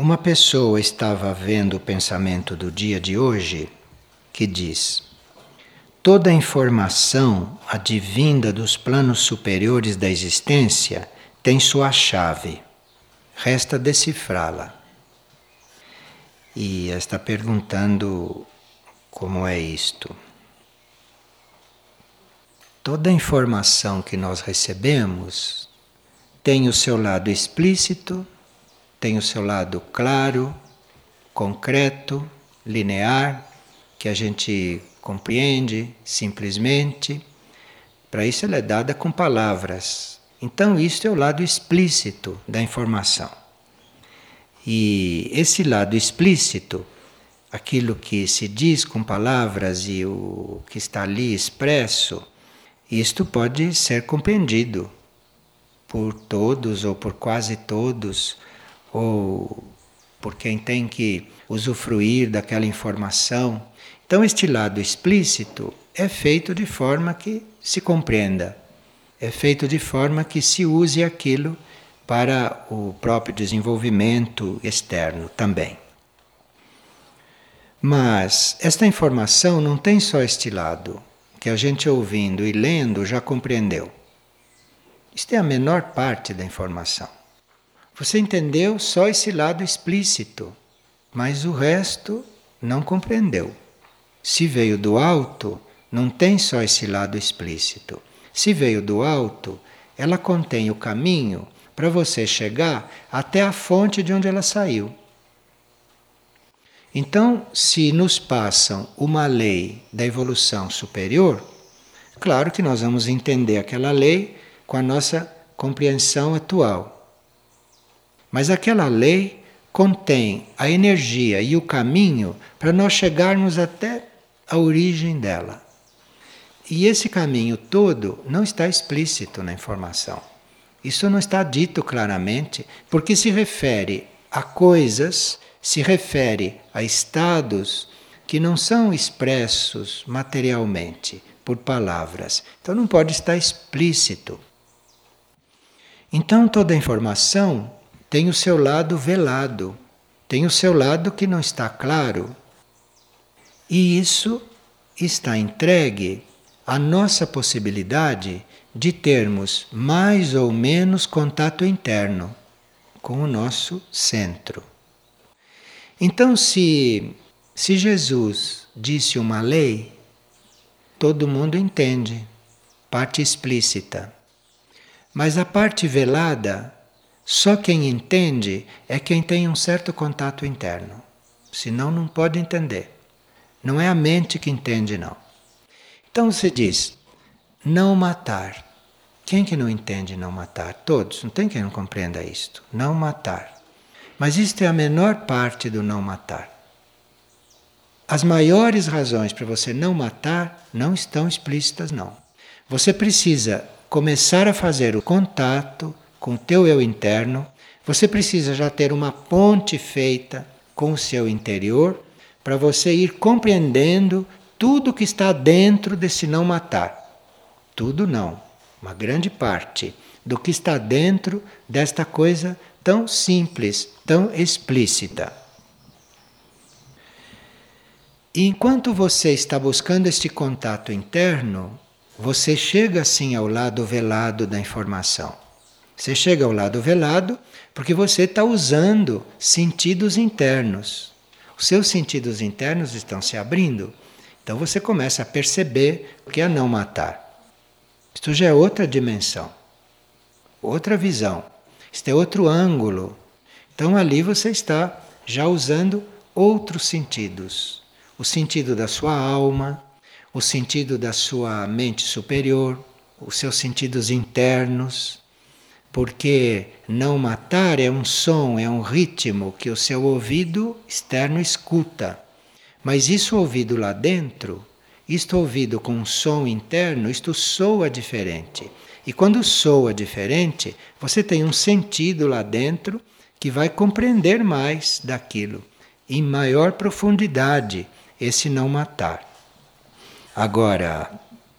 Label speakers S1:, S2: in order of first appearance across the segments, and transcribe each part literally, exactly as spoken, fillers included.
S1: Uma pessoa estava vendo o pensamento do dia de hoje que diz: toda informação advinda dos planos superiores da existência tem sua chave. Resta decifrá-la. E está perguntando como é isto. Toda informação que nós recebemos tem o seu lado explícito, tem o seu lado claro, concreto, linear, que a gente compreende simplesmente. Para isso ela é dada com palavras. Então isto é o lado explícito da informação. E esse lado explícito, aquilo que se diz com palavras e o que está ali expresso, isto pode ser compreendido por todos ou por quase todos, ou por quem tem que usufruir daquela informação. Então este lado explícito é feito de forma que se compreenda, é feito de forma que se use aquilo para o próprio desenvolvimento externo também. Mas esta informação não tem só este lado, que a gente ouvindo e lendo já compreendeu. Isto é a menor parte da informação. Você entendeu só esse lado explícito, mas o resto não compreendeu. Se veio do alto, não tem só esse lado explícito. Se veio do alto, ela contém o caminho para você chegar até a fonte de onde ela saiu. Então, se nos passam uma lei da evolução superior, claro que nós vamos entender aquela lei com a nossa compreensão atual. Mas aquela lei contém a energia e o caminho para nós chegarmos até a origem dela. E esse caminho todo não está explícito na informação. Isso não está dito claramente, porque se refere a coisas, se refere a estados que não são expressos materialmente por palavras. Então não pode estar explícito. Então toda a informação tem o seu lado velado, tem o seu lado que não está claro. E isso está entregue à nossa possibilidade de termos mais ou menos contato interno com o nosso centro. Então, se, se Jesus disse uma lei, todo mundo entende, parte explícita. Mas a parte velada, só quem entende é quem tem um certo contato interno. Senão não pode entender. Não é a mente que entende, não. Então se diz, não matar. Quem que não entende não matar? Todos. Não tem quem não compreenda isto. Não matar. Mas isto é a menor parte do não matar. As maiores razões para você não matar não estão explícitas, não. Você precisa começar a fazer o contato com o teu eu interno. Você precisa já ter uma ponte feita com o seu interior para você ir compreendendo tudo que está dentro desse não matar. Tudo não, uma grande parte do que está dentro desta coisa tão simples, tão explícita. E enquanto você está buscando este contato interno, você chega assim ao lado velado da informação. Você chega ao lado velado porque você está usando sentidos internos. Os seus sentidos internos estão se abrindo. Então você começa a perceber o que é não matar. Isto já é outra dimensão, outra visão. Isto é outro ângulo. Então ali você está já usando outros sentidos. O sentido da sua alma, o sentido da sua mente superior, os seus sentidos internos. Porque não matar é um som, é um ritmo que o seu ouvido externo escuta. Mas isso ouvido lá dentro, isto ouvido com um som interno, isto soa diferente. E quando soa diferente, você tem um sentido lá dentro que vai compreender mais daquilo, em maior profundidade, esse não matar. Agora,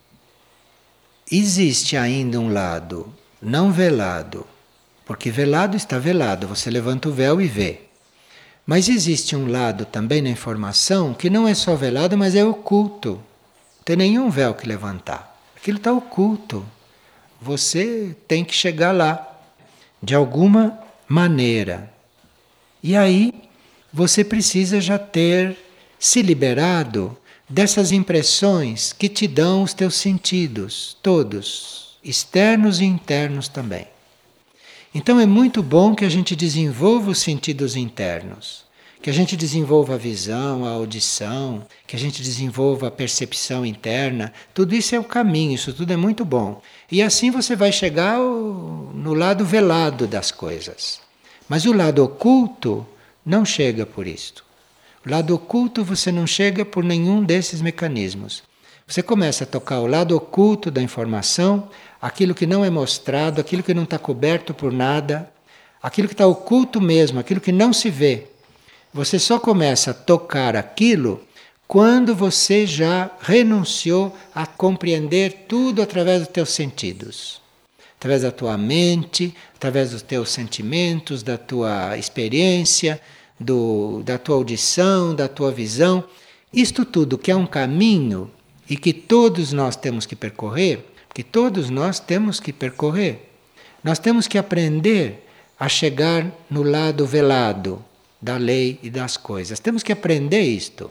S1: existe ainda um lado não velado, porque velado está velado, você levanta o véu e vê. Mas existe um lado também na informação que não é só velado, mas é oculto. Não tem nenhum véu que levantar. Aquilo está oculto. Você tem que chegar lá, de alguma maneira. E aí, você precisa já ter se liberado dessas impressões que te dão os teus sentidos, todos, externos e internos também. Então é muito bom que a gente desenvolva os sentidos internos, que a gente desenvolva a visão, a audição, que a gente desenvolva a percepção interna. Tudo isso é o caminho, isso tudo é muito bom. E assim você vai chegar no lado velado das coisas. Mas o lado oculto não chega por isto. O lado oculto você não chega por nenhum desses mecanismos. Você começa a tocar o lado oculto da informação, aquilo que não é mostrado, aquilo que não está coberto por nada, aquilo que está oculto mesmo, aquilo que não se vê. Você só começa a tocar aquilo quando você já renunciou a compreender tudo através dos teus sentidos. Através da tua mente, através dos teus sentimentos, da tua experiência, do, da tua audição, da tua visão. Isto tudo que é um caminho e que todos nós temos que percorrer, que todos nós temos que percorrer. Nós temos que aprender a chegar no lado velado da lei e das coisas. Temos que aprender isto.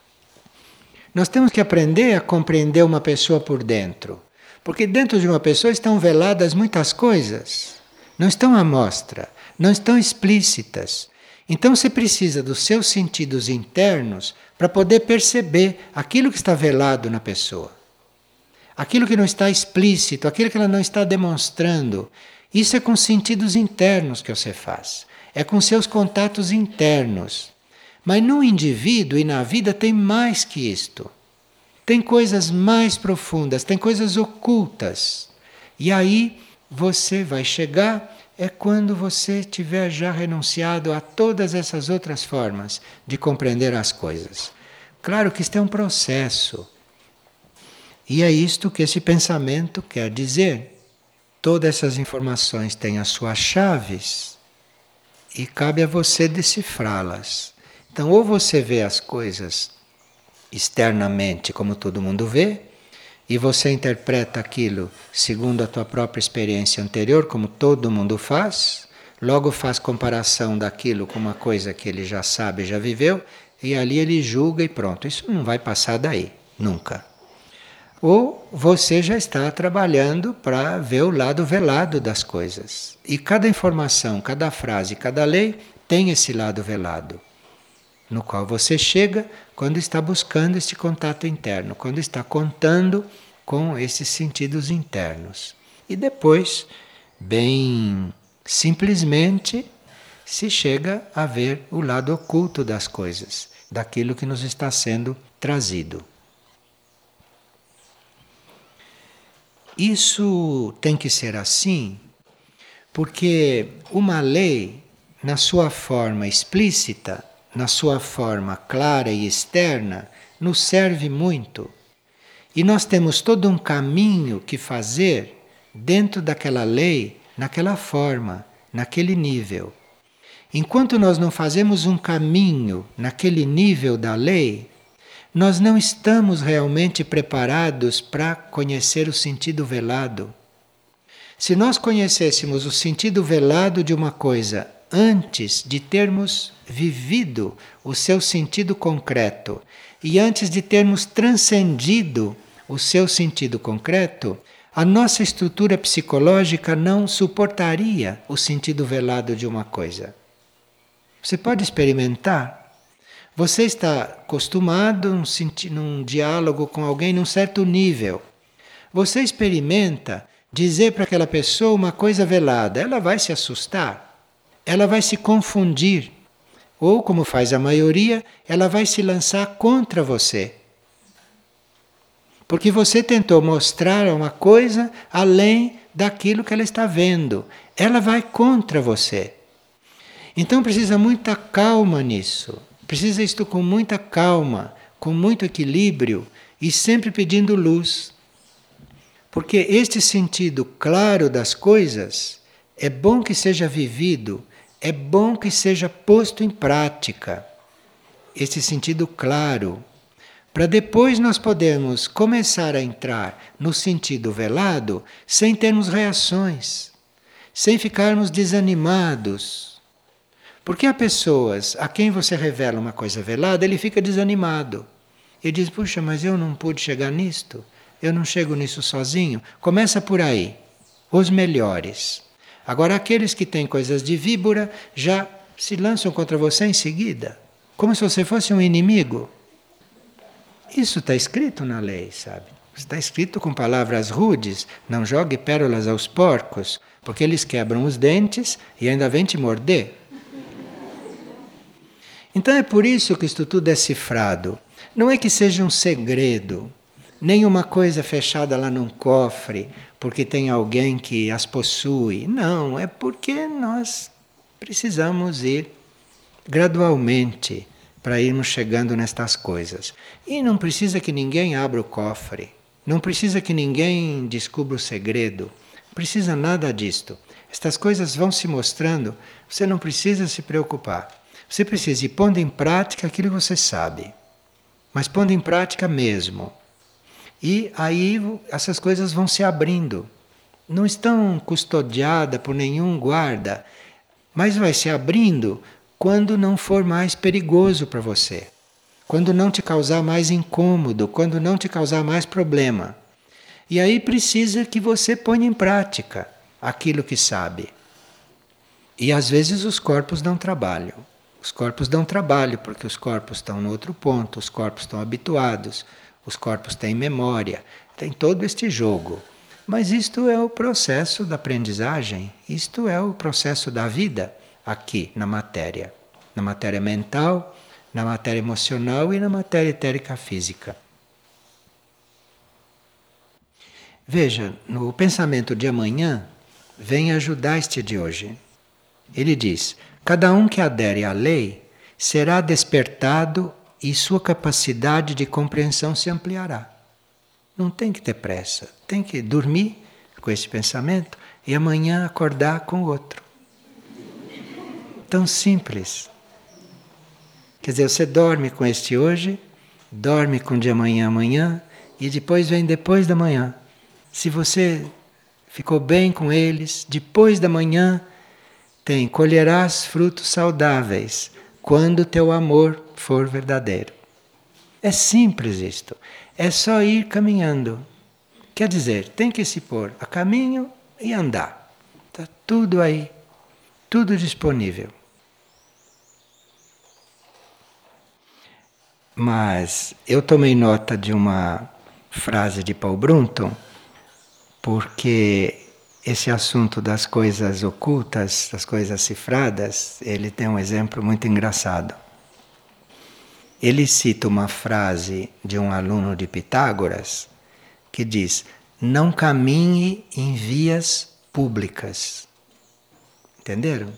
S1: Nós temos que aprender a compreender uma pessoa por dentro. Porque dentro de uma pessoa estão veladas muitas coisas. Não estão à mostra, não estão explícitas. Então você precisa dos seus sentidos internos para poder perceber aquilo que está velado na pessoa. Aquilo que não está explícito, aquilo que ela não está demonstrando. Isso é com sentidos internos que você faz. É com seus contatos internos. Mas no indivíduo e na vida tem mais que isto. Tem coisas mais profundas, tem coisas ocultas. E aí você vai chegar é quando você tiver já renunciado a todas essas outras formas de compreender as coisas. Claro que isto é um processo. E é isto que esse pensamento quer dizer. Todas essas informações têm as suas chaves e cabe a você decifrá-las. Então, ou você vê as coisas externamente como todo mundo vê, e você interpreta aquilo segundo a tua própria experiência anterior, como todo mundo faz, logo faz comparação daquilo com uma coisa que ele já sabe, já viveu, e ali ele julga e pronto. Isso não vai passar daí, nunca. Ou você já está trabalhando para ver o lado velado das coisas. E cada informação, cada frase, cada lei tem esse lado velado, no qual você chega quando está buscando este contato interno, quando está contando com esses sentidos internos. E depois, bem simplesmente, se chega a ver o lado oculto das coisas, daquilo que nos está sendo trazido. Isso tem que ser assim, porque uma lei, na sua forma explícita, na sua forma clara e externa, nos serve muito. E nós temos todo um caminho que fazer dentro daquela lei, naquela forma, naquele nível. Enquanto nós não fazemos um caminho naquele nível da lei, nós não estamos realmente preparados para conhecer o sentido velado. Se nós conhecêssemos o sentido velado de uma coisa antes de termos vivido o seu sentido concreto e antes de termos transcendido o seu sentido concreto, a nossa estrutura psicológica não suportaria o sentido velado de uma coisa. Você pode experimentar. Você está acostumado num, num diálogo com alguém num certo nível. Você experimenta dizer para aquela pessoa uma coisa velada, ela vai se assustar, ela vai se confundir, ou, como faz a maioria, ela vai se lançar contra você. Porque você tentou mostrar uma coisa além daquilo que ela está vendo. Ela vai contra você. Então precisa muita calma nisso. Precisa isto com muita calma, com muito equilíbrio e sempre pedindo luz. Porque este sentido claro das coisas é bom que seja vivido, é bom que seja posto em prática esse sentido claro, para depois nós podermos começar a entrar no sentido velado sem termos reações, sem ficarmos desanimados. Porque há pessoas a quem você revela uma coisa velada, ele fica desanimado. Ele diz, puxa, mas eu não pude chegar nisto, eu não chego nisso sozinho. Começa por aí, os melhores. Agora aqueles que têm coisas de víbora já se lançam contra você em seguida, como se você fosse um inimigo. Isso está escrito na lei, sabe? Está escrito com palavras rudes, não jogue pérolas aos porcos, porque eles quebram os dentes e ainda vêm te morder. Então é por isso que isto tudo é cifrado. Não é que seja um segredo, nem uma coisa fechada lá num cofre, porque tem alguém que as possui. Não, é porque nós precisamos ir gradualmente para irmos chegando nestas coisas. E não precisa que ninguém abra o cofre, não precisa que ninguém descubra o segredo, não precisa nada disto. Estas coisas vão se mostrando, você não precisa se preocupar. Você precisa ir pondo em prática aquilo que você sabe, mas pondo em prática mesmo. E aí essas coisas vão se abrindo. Não estão custodiadas por nenhum guarda, mas vai se abrindo quando não for mais perigoso para você, quando não te causar mais incômodo, quando não te causar mais problema. E aí precisa que você ponha em prática aquilo que sabe. E às vezes os corpos dão trabalho. Os corpos dão trabalho porque os corpos estão no outro ponto, os corpos estão habituados, os corpos têm memória, tem todo este jogo. Mas isto é o processo da aprendizagem, isto é o processo da vida aqui na matéria. Na matéria mental, na matéria emocional e na matéria etérica física. Veja, no pensamento de amanhã, vem ajudar este de hoje. Ele diz, cada um que adere à lei será despertado e sua capacidade de compreensão se ampliará. Não tem que ter pressa, tem que dormir com esse pensamento e amanhã acordar com outro. Tão simples. Quer dizer, você dorme com este hoje, dorme com o de amanhã amanhã e depois vem depois da manhã. Se você ficou bem com eles, depois da manhã tem, colherás frutos saudáveis quando teu amor for verdadeiro. É simples isto. É só ir caminhando. Quer dizer, tem que se pôr a caminho e andar. Está tudo aí. Tudo disponível. Mas eu tomei nota de uma frase de Paul Brunton, porque esse assunto das coisas ocultas, das coisas cifradas, ele tem um exemplo muito engraçado. Ele cita uma frase de um aluno de Pitágoras que diz: não caminhe em vias públicas. Entenderam?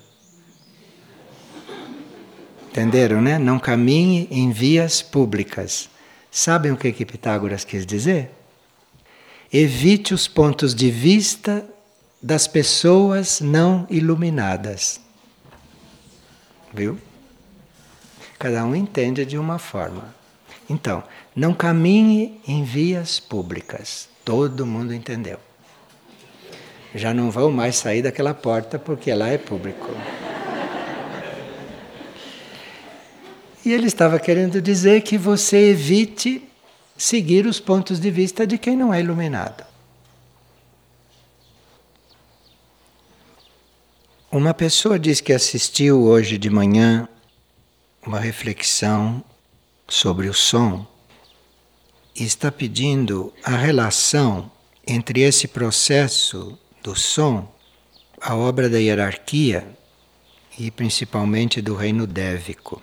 S1: Entenderam, né? Não caminhe em vias públicas. Sabem o que que Pitágoras quis dizer? Evite os pontos de vista das pessoas não iluminadas. Viu? Cada um entende de uma forma. Então, não caminhe em vias públicas. Todo mundo entendeu. Já não vão mais sair daquela porta porque lá é público. E ele estava querendo dizer que você evite seguir os pontos de vista de quem não é iluminado. Uma pessoa diz que assistiu hoje de manhã uma reflexão sobre o som e está pedindo a relação entre esse processo do som, a obra da hierarquia e principalmente do reino dévico.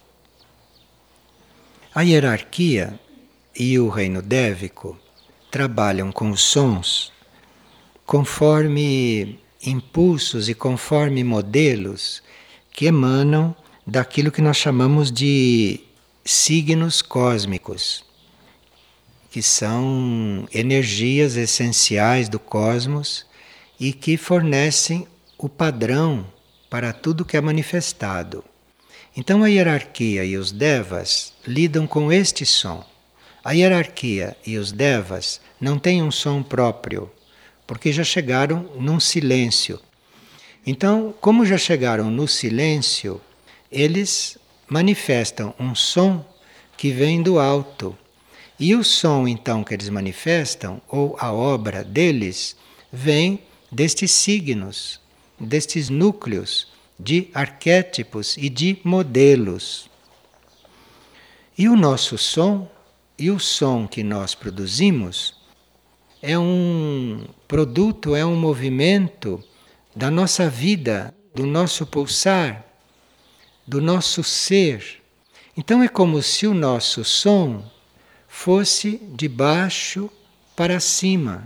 S1: A hierarquia e o reino dévico trabalham com os sons conforme impulsos e conforme modelos que emanam daquilo que nós chamamos de signos cósmicos, que são energias essenciais do cosmos e que fornecem o padrão para tudo que é manifestado. Então a hierarquia e os devas lidam com este som. A hierarquia e os devas não têm um som próprio, porque já chegaram num silêncio. Então, como já chegaram no silêncio, eles manifestam um som que vem do alto. E o som, então, que eles manifestam, ou a obra deles, vem destes signos, destes núcleos de arquétipos e de modelos. E o nosso som, e o som que nós produzimos, é um produto, é um movimento da nossa vida, do nosso pulsar, do nosso ser. Então é como se o nosso som fosse de baixo para cima.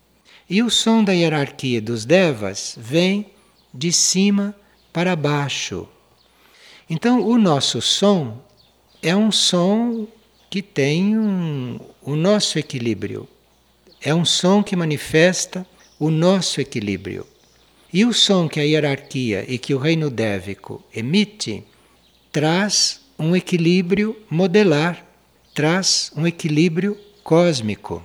S1: E o som da hierarquia dos devas vem de cima para baixo. Então o nosso som é um som que tem um, o nosso equilíbrio. É um som que manifesta o nosso equilíbrio. E o som que a hierarquia e que o reino dévico emite traz um equilíbrio modelar, traz um equilíbrio cósmico.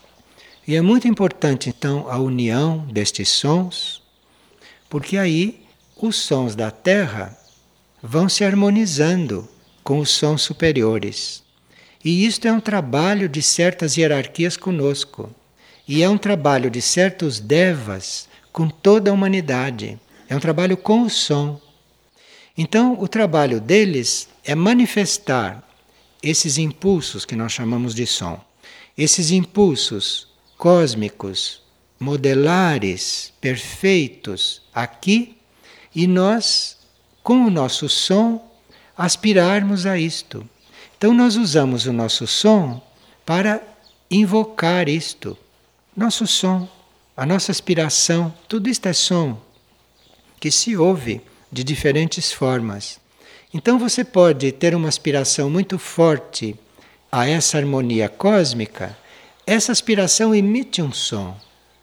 S1: E é muito importante então a união destes sons, porque aí os sons da Terra vão se harmonizando com os sons superiores. E isto é um trabalho de certas hierarquias conosco. E é um trabalho de certos devas com toda a humanidade. É um trabalho com o som. Então, o trabalho deles é manifestar esses impulsos que nós chamamos de som. Esses impulsos cósmicos, modelares, perfeitos aqui, e nós, com o nosso som, aspirarmos a isto. Então, nós usamos o nosso som para invocar isto. Nosso som, a nossa aspiração, tudo isto é som que se ouve de diferentes formas. Então você pode ter uma aspiração muito forte a essa harmonia cósmica, essa aspiração emite um som.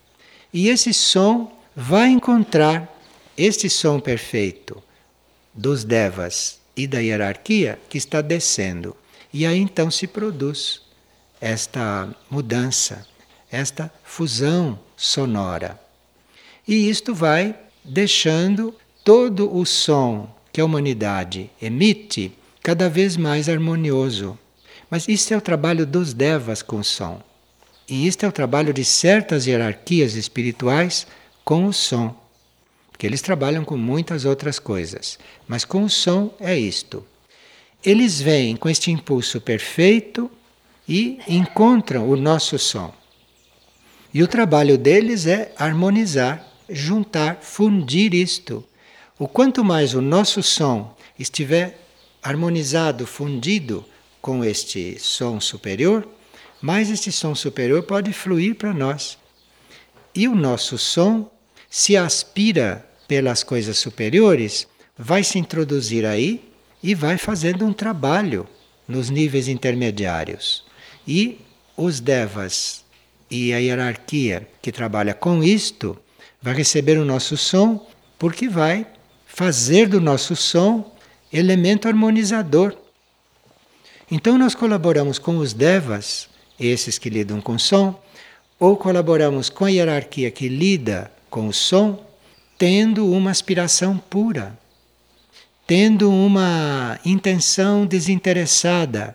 S1: E esse som vai encontrar este som perfeito dos devas e da hierarquia que está descendo. E aí então se produz esta mudança, esta fusão sonora. E isto vai deixando todo o som que a humanidade emite cada vez mais harmonioso. Mas isso é o trabalho dos devas com o som. E isto é o trabalho de certas hierarquias espirituais com o som. Porque eles trabalham com muitas outras coisas. Mas com o som é isto. Eles vêm com este impulso perfeito e encontram o nosso som. E o trabalho deles é harmonizar, juntar, fundir isto. O quanto mais o nosso som estiver harmonizado, fundido com este som superior, mais este som superior pode fluir para nós. E o nosso som, se aspira pelas coisas superiores, vai se introduzir aí e vai fazendo um trabalho nos níveis intermediários. E os devas e a hierarquia que trabalha com isto vai receber o nosso som, porque vai fazer do nosso som elemento harmonizador. Então nós colaboramos com os devas, esses que lidam com som, ou colaboramos com a hierarquia que lida com o som, tendo uma aspiração pura, tendo uma intenção desinteressada,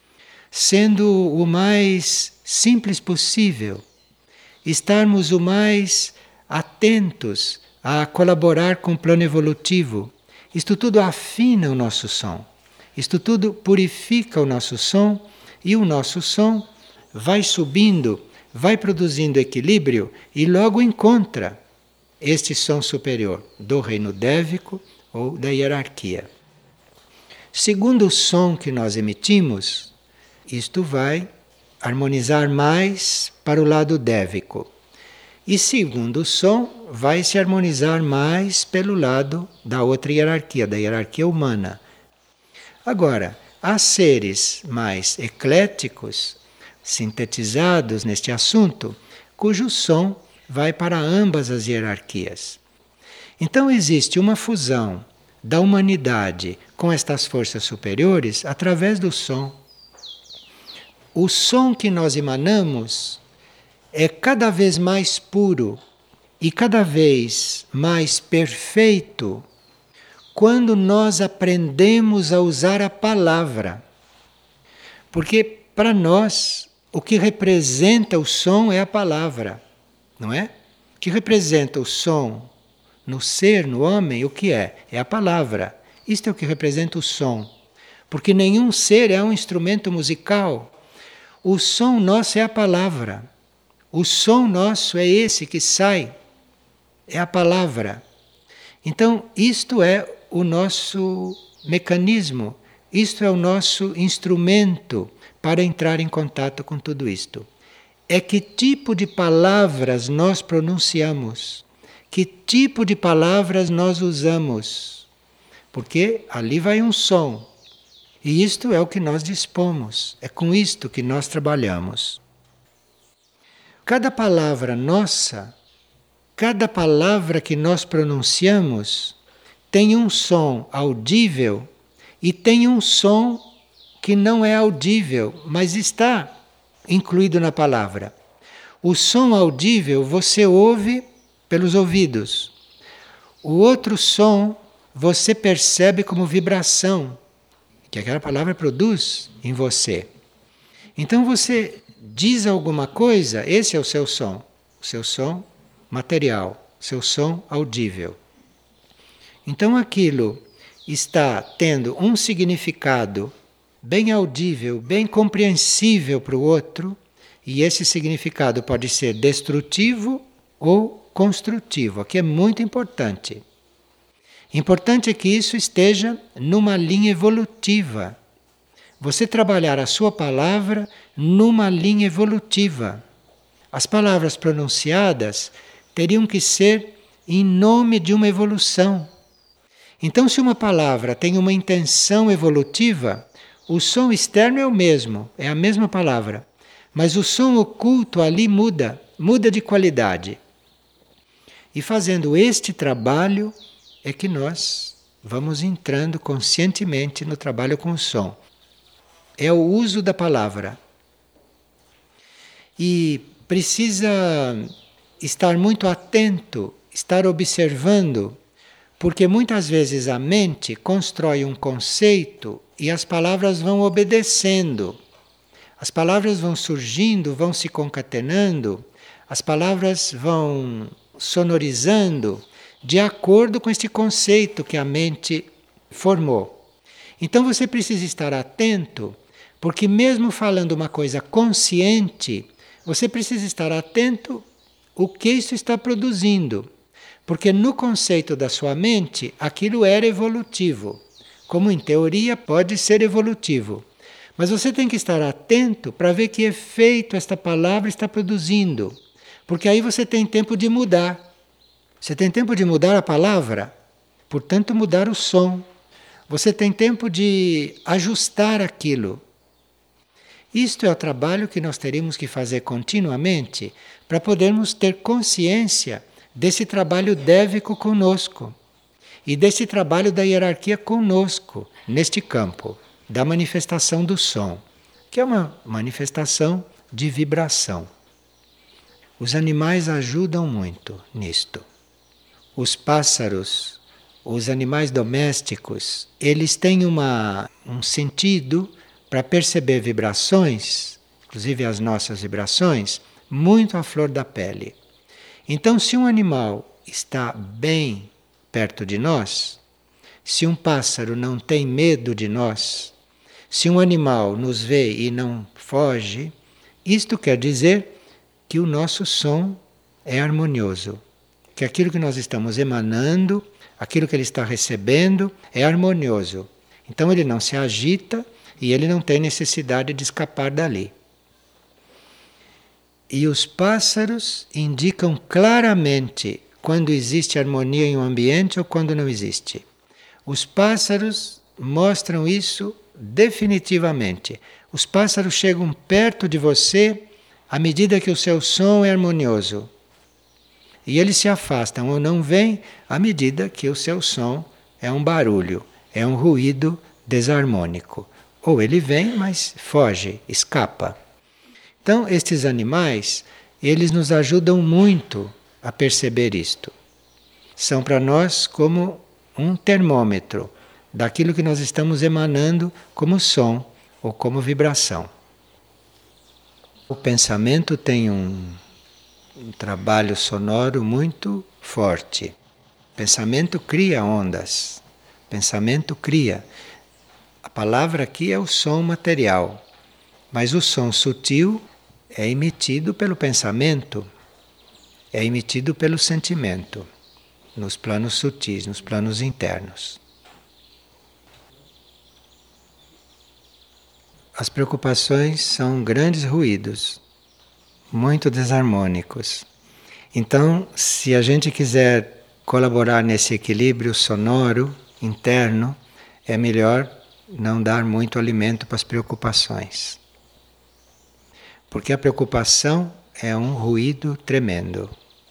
S1: sendo o mais simples possível, estarmos o mais atentos a colaborar com o plano evolutivo. Isto tudo afina o nosso som, isto tudo purifica o nosso som e o nosso som vai subindo, vai produzindo equilíbrio e logo encontra este som superior do reino dévico ou da hierarquia. Segundo o som que nós emitimos, isto vai harmonizar mais para o lado dévico. E segundo o som, vai se harmonizar mais pelo lado da outra hierarquia, da hierarquia humana. Agora, há seres mais ecléticos, sintetizados neste assunto, cujo som vai para ambas as hierarquias. Então existe uma fusão da humanidade com estas forças superiores através do som. O som que nós emanamos é cada vez mais puro e cada vez mais perfeito quando nós aprendemos a usar a palavra. Porque para nós o que representa o som é a palavra, não é? O que representa o som no ser, no homem, o que é? É a palavra. Isto é o que representa o som. Porque nenhum ser é um instrumento musical. O som nosso é a palavra. O som nosso é esse que sai. É a palavra. Então, isto é o nosso mecanismo. Isto é o nosso instrumento para entrar em contato com tudo isto. É que tipo de palavras nós pronunciamos. Que tipo de palavras nós usamos. Porque ali vai um som. E isto é o que nós dispomos. É com isto que nós trabalhamos. Cada palavra nossa, cada palavra que nós pronunciamos, tem um som audível e tem um som que não é audível, mas está incluído na palavra. O som audível você ouve pelos ouvidos. O outro som você percebe como vibração que aquela palavra produz em você. Então você diz alguma coisa, esse é o seu som, o seu som material, o seu som audível. Então aquilo está tendo um significado bem audível, bem compreensível para o outro, e esse significado pode ser destrutivo ou construtivo, que é muito importante. Importante é que isso esteja numa linha evolutiva. Você trabalhar a sua palavra numa linha evolutiva. As palavras pronunciadas teriam que ser em nome de uma evolução. Então, se uma palavra tem uma intenção evolutiva, o som externo é o mesmo, é a mesma palavra. Mas o som oculto ali muda, muda de qualidade. E fazendo este trabalho é que nós vamos entrando conscientemente no trabalho com o som. É o uso da palavra. E precisa estar muito atento, estar observando, porque muitas vezes a mente constrói um conceito e as palavras vão obedecendo. As palavras vão surgindo, vão se concatenando, as palavras vão sonorizando de acordo com este conceito que a mente formou. Então você precisa estar atento, porque mesmo falando uma coisa consciente, você precisa estar atento o que isso está produzindo. Porque no conceito da sua mente, aquilo era evolutivo. Como em teoria pode ser evolutivo. Mas você tem que estar atento para ver que efeito esta palavra está produzindo. Porque aí você tem tempo de mudar. Você tem tempo de mudar a palavra, portanto mudar o som. Você tem tempo de ajustar aquilo. Isto é o trabalho que nós teríamos que fazer continuamente para podermos ter consciência desse trabalho dévico conosco e desse trabalho da hierarquia conosco, neste campo da manifestação do som, que é uma manifestação de vibração. Os animais ajudam muito nisto. Os pássaros, os animais domésticos, eles têm uma, um sentido para perceber vibrações, inclusive as nossas vibrações, muito à flor da pele. Então, se um animal está bem perto de nós, se um pássaro não tem medo de nós, se um animal nos vê e não foge, isto quer dizer que o nosso som é harmonioso. Que aquilo que nós estamos emanando, aquilo que ele está recebendo, é harmonioso. Então ele não se agita e ele não tem necessidade de escapar dali. E os pássaros indicam claramente quando existe harmonia em um ambiente ou quando não existe. Os pássaros mostram isso definitivamente. Os pássaros chegam perto de você à medida que o seu som é harmonioso. E eles se afastam ou não vêm à medida que o seu som é um barulho, é um ruído desarmônico. Ou ele vem, mas foge, escapa. Então, estes animais, eles nos ajudam muito a perceber isto. São para nós como um termômetro daquilo que nós estamos emanando como som ou como vibração. O pensamento tem um, um trabalho sonoro muito forte. O pensamento cria ondas. O pensamento cria. A palavra aqui é o som material, mas o som sutil é emitido pelo pensamento, é emitido pelo sentimento, nos planos sutis, nos planos internos. As preocupações são grandes ruídos, muito desarmônicos. Então, se a gente quiser colaborar nesse equilíbrio sonoro interno, é melhor não dar muito alimento para as preocupações. Porque a preocupação é um ruído tremendo.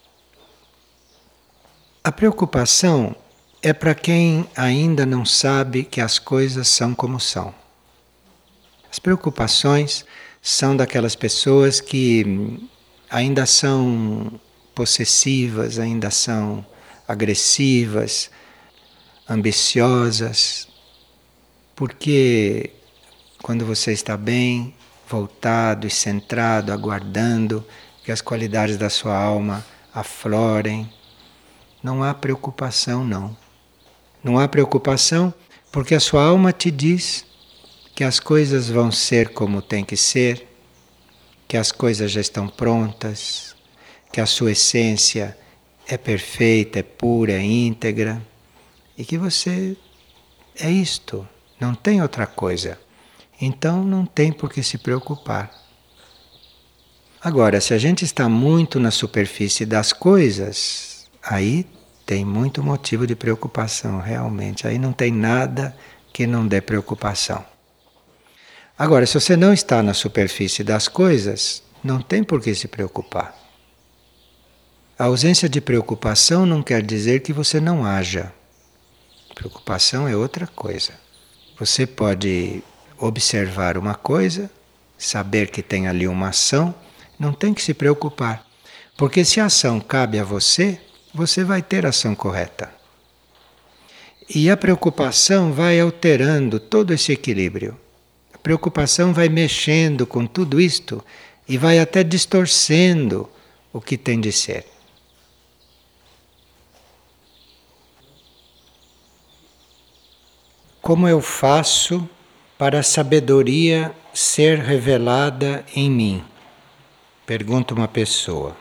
S1: A preocupação é para quem ainda não sabe que as coisas são como são. As preocupações são daquelas pessoas que ainda são possessivas, ainda são agressivas, ambiciosas, porque quando você está bem, voltado e centrado, aguardando que as qualidades da sua alma aflorem, não há preocupação, não. Não há preocupação porque a sua alma te diz que as coisas vão ser como tem que ser, que as coisas já estão prontas, que a sua essência é perfeita, é pura, é íntegra, e que você é isto, não tem outra coisa. Então não tem por que se preocupar. Agora, se a gente está muito na superfície das coisas, aí tem muito motivo de preocupação, realmente. Aí não tem nada que não dê preocupação. Agora, se você não está na superfície das coisas, não tem por que se preocupar. A ausência de preocupação não quer dizer que você não haja. Preocupação é outra coisa. Você pode observar uma coisa, saber que tem ali uma ação, não tem que se preocupar. Porque se a ação cabe a você, você vai ter a ação correta. E a preocupação vai alterando todo esse equilíbrio. A preocupação vai mexendo com tudo isto e vai até distorcendo o que tem de ser. Como eu faço para a sabedoria ser revelada em mim? Pergunta uma pessoa.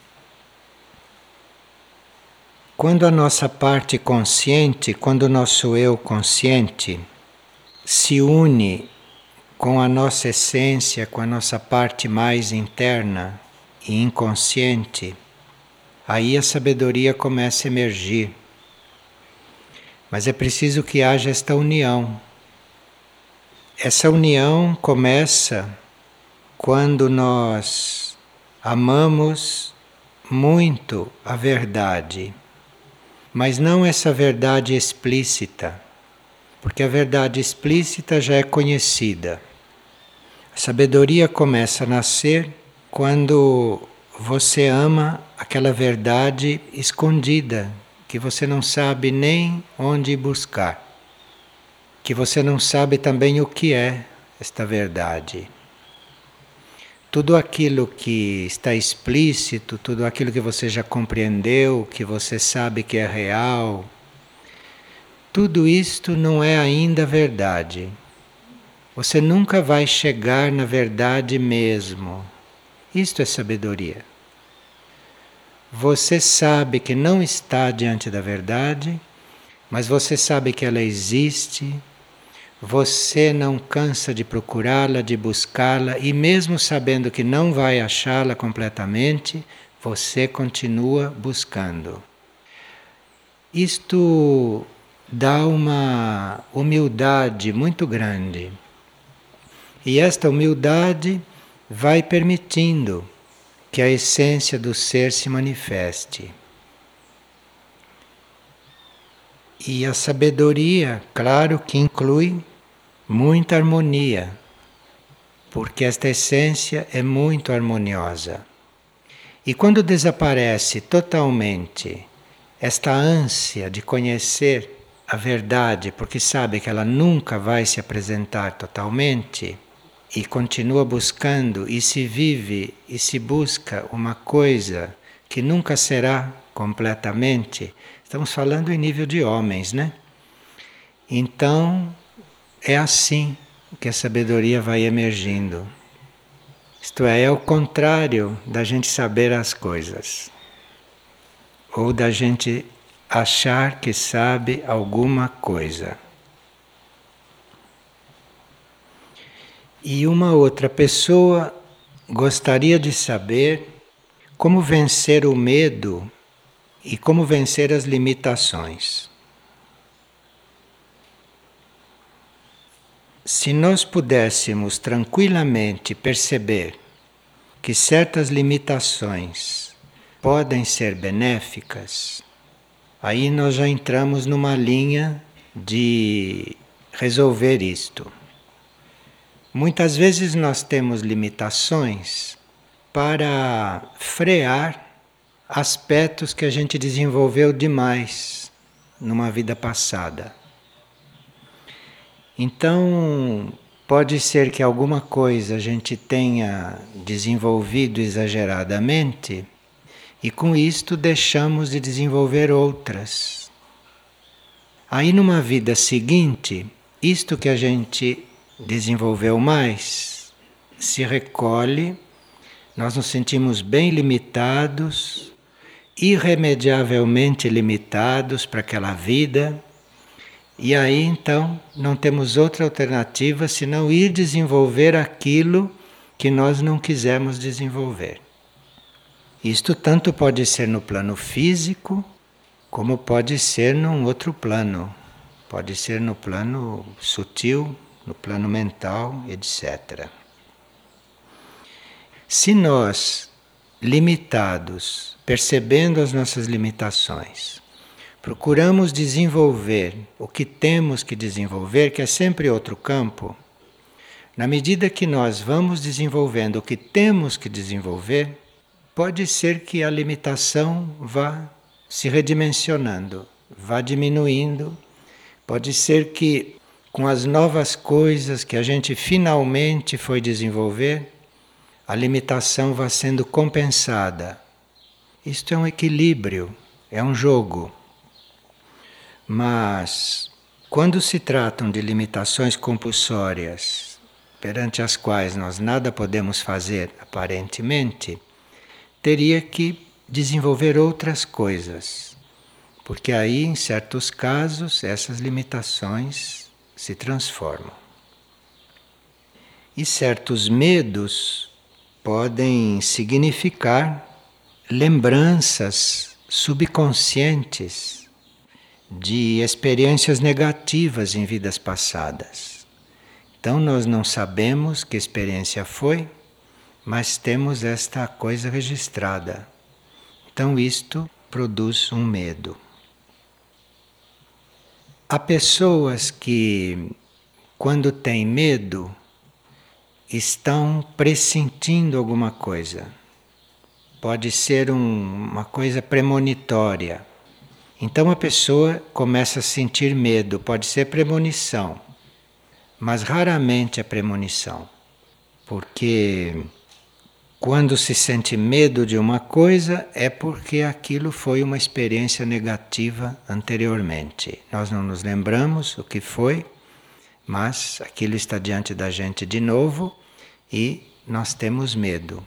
S1: Quando a nossa parte consciente, quando o nosso eu consciente se une com a nossa essência, com a nossa parte mais interna e inconsciente, aí a sabedoria começa a emergir. Mas é preciso que haja esta união. Essa união começa quando nós amamos muito a verdade, mas não essa verdade explícita, porque a verdade explícita já é conhecida. A sabedoria começa a nascer quando você ama aquela verdade escondida, que você não sabe nem onde buscar, que você não sabe também o que é esta verdade. Tudo aquilo que está explícito, tudo aquilo que você já compreendeu, que você sabe que é real, tudo isto não é ainda verdade. Você nunca vai chegar na verdade mesmo. Isto é sabedoria. Você sabe que não está diante da verdade, mas você sabe que ela existe. Você não cansa de procurá-la, de buscá-la, e mesmo sabendo que não vai achá-la completamente, você continua buscando. Isto dá uma humildade muito grande. E esta humildade vai permitindo que a essência do ser se manifeste. E a sabedoria, claro que inclui muita harmonia, porque esta essência é muito harmoniosa. E quando desaparece totalmente esta ânsia de conhecer a verdade, porque sabe que ela nunca vai se apresentar totalmente, e continua buscando e se vive e se busca uma coisa que nunca será completamente, estamos falando em nível de homens, né? Então, é assim que a sabedoria vai emergindo. Isto é, é o contrário da gente saber as coisas, ou da gente achar que sabe alguma coisa. E uma outra pessoa gostaria de saber como vencer o medo e como vencer as limitações. Se nós pudéssemos tranquilamente perceber que certas limitações podem ser benéficas, aí nós já entramos numa linha de resolver isto. Muitas vezes nós temos limitações para frear aspectos que a gente desenvolveu demais numa vida passada. Então, pode ser que alguma coisa a gente tenha desenvolvido exageradamente e com isto deixamos de desenvolver outras. Aí numa vida seguinte, isto que a gente desenvolveu mais se recolhe, nós nos sentimos bem limitados, irremediavelmente limitados para aquela vida. E aí então não temos outra alternativa senão ir desenvolver aquilo que nós não quisemos desenvolver. Isto tanto pode ser no plano físico, como pode ser num outro plano. Pode ser no plano sutil, no plano mental, etcétera. Se nós, limitados, percebendo as nossas limitações, procuramos desenvolver o que temos que desenvolver, que é sempre outro campo, na medida que nós vamos desenvolvendo o que temos que desenvolver, pode ser que a limitação vá se redimensionando, vá diminuindo. Pode ser que com as novas coisas que a gente finalmente foi desenvolver, a limitação vá sendo compensada. Isto é um equilíbrio, é um jogo. Mas, quando se tratam de limitações compulsórias, perante as quais nós nada podemos fazer aparentemente, teria que desenvolver outras coisas, porque aí, em certos casos, essas limitações se transformam. E certos medos podem significar lembranças subconscientes de experiências negativas em vidas passadas. Então nós não sabemos que experiência foi, mas temos esta coisa registrada. Então isto produz um medo. Há pessoas que, quando têm medo, estão pressentindo alguma coisa. Pode ser um, uma coisa premonitória. Então a pessoa começa a sentir medo, pode ser premonição, mas raramente é premonição, porque quando se sente medo de uma coisa é porque aquilo foi uma experiência negativa anteriormente. Nós não nos lembramos o que foi, mas aquilo está diante da gente de novo e nós temos medo.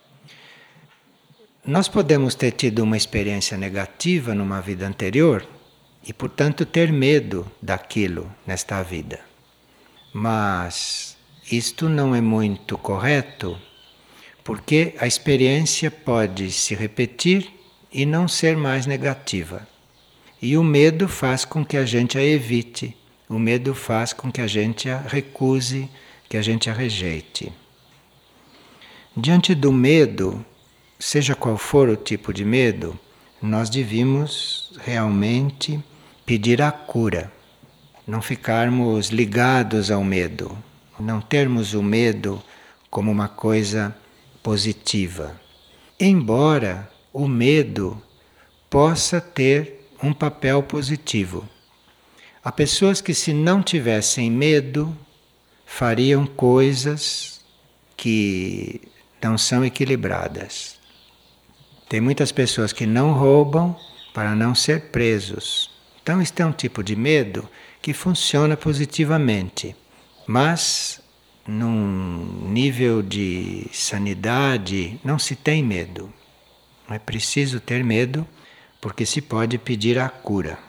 S1: Nós podemos ter tido uma experiência negativa numa vida anterior e, portanto, ter medo daquilo nesta vida. Mas isto não é muito correto, porque a experiência pode se repetir e não ser mais negativa. E o medo faz com que a gente a evite, o medo faz com que a gente a recuse, que a gente a rejeite. Diante do medo, seja qual for o tipo de medo, nós devíamos realmente pedir a cura, não ficarmos ligados ao medo, não termos o medo como uma coisa positiva. Embora o medo possa ter um papel positivo. Há pessoas que, se não tivessem medo, fariam coisas que não são equilibradas. Tem muitas pessoas que não roubam para não ser presos. Então, este é um tipo de medo que funciona positivamente, mas num nível de sanidade não se tem medo. Não é preciso ter medo, porque se pode pedir a cura.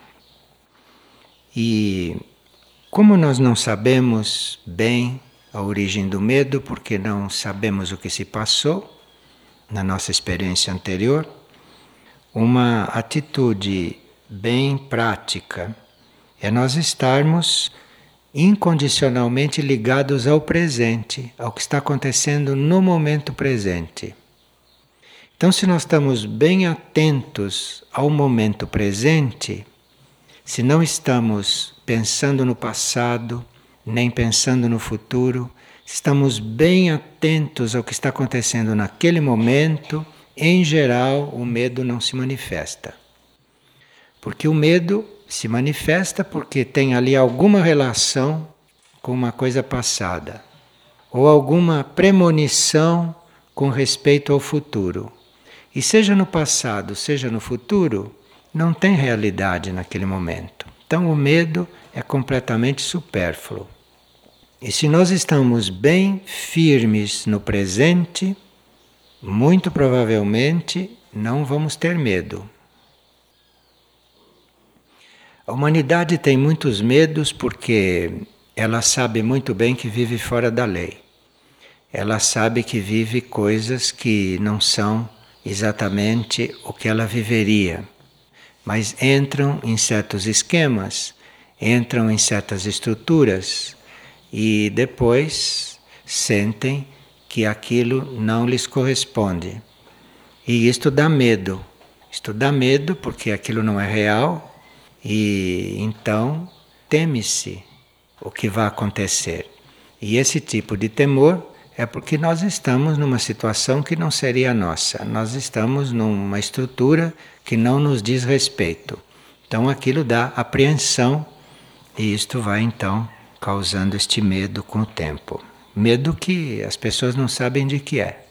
S1: E como nós não sabemos bem a origem do medo, porque não sabemos o que se passou na nossa experiência anterior, uma atitude bem prática é nós estarmos incondicionalmente ligados ao presente, ao que está acontecendo no momento presente. Então, se nós estamos bem atentos ao momento presente, se não estamos pensando no passado, nem pensando no futuro, estamos bem atentos ao que está acontecendo naquele momento, em geral, o medo não se manifesta. Porque o medo se manifesta porque tem ali alguma relação com uma coisa passada, ou alguma premonição com respeito ao futuro. E seja no passado, seja no futuro, não tem realidade naquele momento. Então o medo é completamente supérfluo. E se nós estamos bem firmes no presente, muito provavelmente não vamos ter medo. A humanidade tem muitos medos porque ela sabe muito bem que vive fora da lei. Ela sabe que vive coisas que não são exatamente o que ela viveria, mas entram em certos esquemas, entram em certas estruturas e depois sentem que aquilo não lhes corresponde. E isto dá medo. Isto dá medo porque aquilo não é real e então teme-se o que vai acontecer. E esse tipo de temor é porque nós estamos numa situação que não seria nossa. Nós estamos numa estrutura que não nos diz respeito. Então aquilo dá apreensão e isto vai então causando este medo com o tempo. Medo que as pessoas não sabem de que é.